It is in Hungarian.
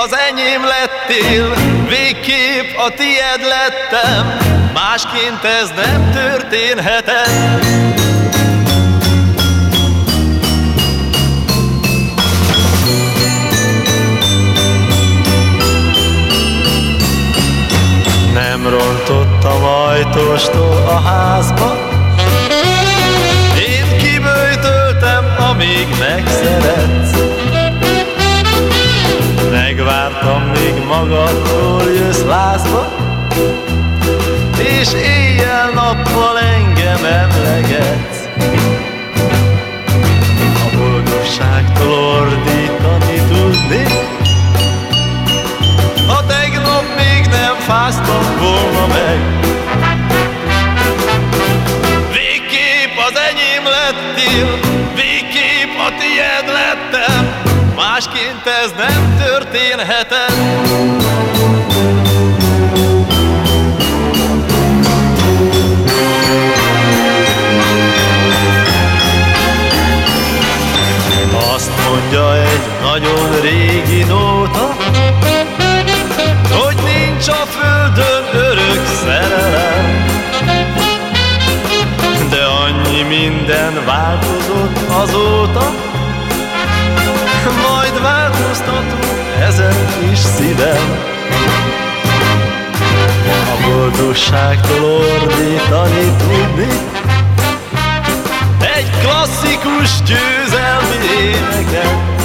az enyém lettél, végképp a tied lettem, másként ez nem történhetett. Nem rontottam ajtóstól a házba, én kiböjtöltem, amíg megszeretsz. Megvártam, míg magadtól jössz lázba, és éjjel-nappal engem emlegetsz. A boldogságtól ordítani tudni, ha tegnap még nem fáztam volna meg. Végképp az enyém lettél, végképp a tied lettem, másként ez nem történhetett. Azt mondja egy nagyon régi nóta, hogy nincs a földön örök szerelem, de annyi minden változott azóta, majd változtatunk ezen is szívem. A boldogságtól ordítani tudni, egy klasszikus győzelmi éneket.